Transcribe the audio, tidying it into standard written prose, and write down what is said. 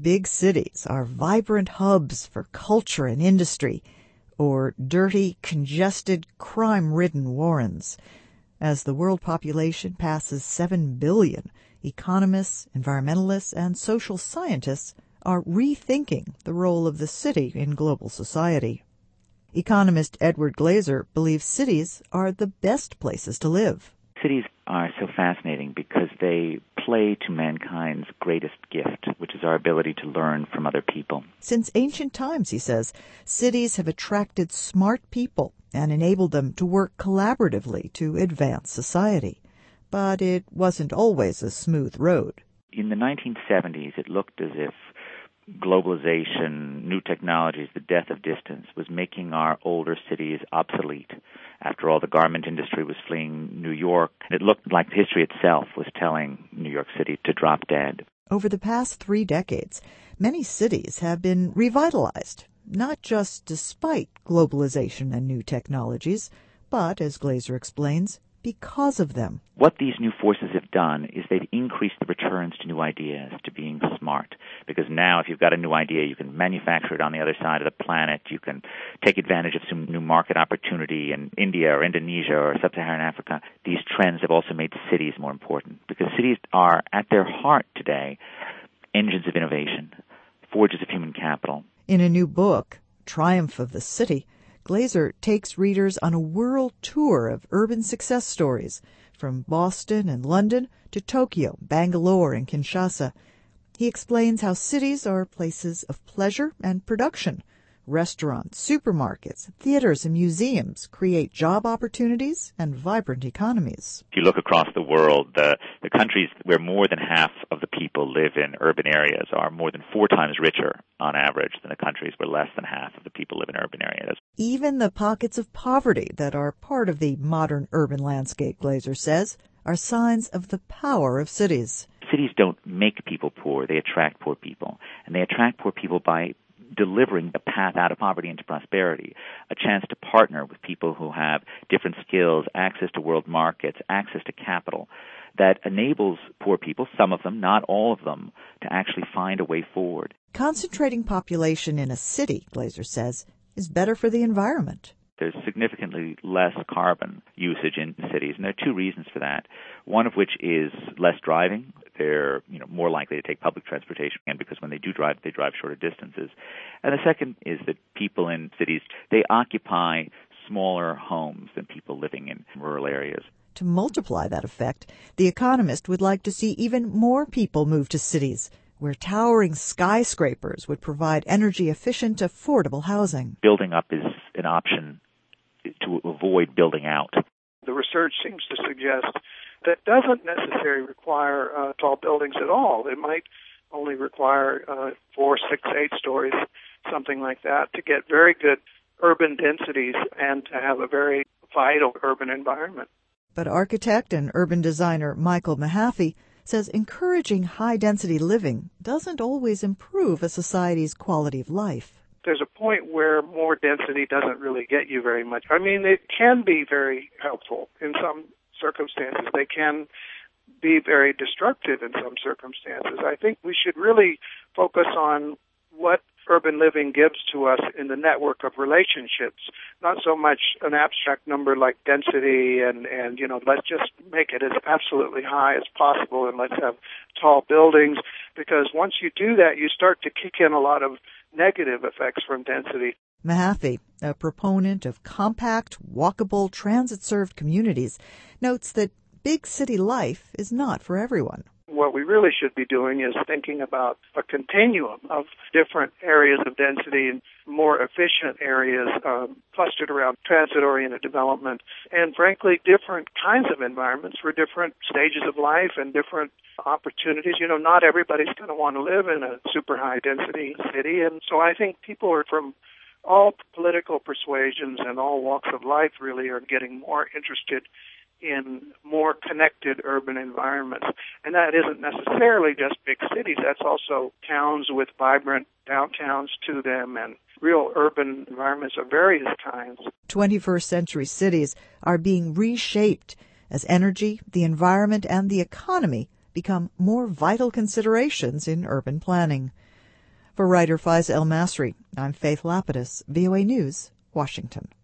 big cities are vibrant hubs for culture and industry, or dirty, congested, crime-ridden warrens. As the world population passes 7 billion, economists, environmentalists, and social scientists are rethinking the role of the city in global society. Economist Edward Glaeser believes cities are the best places to live. Cities are so fascinating because they play to mankind's greatest gift, which is our ability to learn from other people. Since ancient times, he says, cities have attracted smart people and enabled them to work collaboratively to advance society. But it wasn't always a smooth road. In the 1970s, it looked as if globalization, new technologies, the death of distance was making our older cities obsolete. After all, the garment industry was fleeing New York. It looked like history itself was telling New York City to drop dead. Over the past 3 decades, many cities have been revitalized, not just despite globalization and new technologies, but, as Glaeser explains, because of them. What these new forces have done is they've increased the returns to new ideas, to being smart. Because now if you've got a new idea, you can manufacture it on the other side of the planet. You can take advantage of some new market opportunity in India or Indonesia or sub-Saharan Africa. These trends have also made cities more important because cities are, at their heart today, engines of innovation, forges of human capital. In a new book, Triumph of the City, Glaeser takes readers on a world tour of urban success stories, from Boston and London to Tokyo, Bangalore, and Kinshasa. He explains how cities are places of pleasure and production. Restaurants, supermarkets, theaters, and museums create job opportunities and vibrant economies. If you look across the world, the countries where more than half of the people live in urban areas are more than 4 times richer on average than the countries where less than half of the people live in urban areas. Even the pockets of poverty that are part of the modern urban landscape, Glaeser says, are signs of the power of cities. Cities don't make people poor, they attract poor people. And they attract poor people by delivering the path out of poverty into prosperity, a chance to partner with people who have different skills, access to world markets, access to capital, that enables poor people, some of them, not all of them, to actually find a way forward. Concentrating population in a city, Glaeser says, is better for the environment. There's significantly less carbon usage in cities, and there are 2 reasons for that. One of which is less driving. They're more likely to take public transportation, and because when they do drive, they drive shorter distances. And the second is that people in cities, they occupy smaller homes than people living in rural areas. To multiply that effect, The Economist would like to see even more people move to cities, where towering skyscrapers would provide energy-efficient, affordable housing. Building up is an option to avoid building out. The research seems to suggest that doesn't necessarily require tall buildings at all. It might only require 4, 6, 8 stories, something like that, to get very good urban densities and to have a very vital urban environment. But architect and urban designer Michael Mahaffey says encouraging high-density living doesn't always improve a society's quality of life. There's a point where more density doesn't really get you very much. I mean, it can be very helpful in some circumstances. They can be very destructive in some circumstances. I think we should really focus on what urban living gives to us in the network of relationships, not so much an abstract number like density and let's just make it as absolutely high as possible and let's have tall buildings, because once you do that, you start to kick in a lot of negative effects from density. Mahaffey, a proponent of compact, walkable, transit-served communities, notes that big city life is not for everyone. What we really should be doing is thinking about a continuum of different areas of density and more efficient areas clustered around transit-oriented development, and frankly, different kinds of environments for different stages of life and different opportunities. Not everybody's going to want to live in a super high-density city, and so I think people are from all political persuasions and all walks of life really are getting more interested in more connected urban environments. And that isn't necessarily just big cities. That's also towns with vibrant downtowns to them and real urban environments of various kinds. 21st century cities are being reshaped as energy, the environment, and the economy become more vital considerations in urban planning. For writer Faiza El Masri, I'm Faith Lapidus, VOA News, Washington.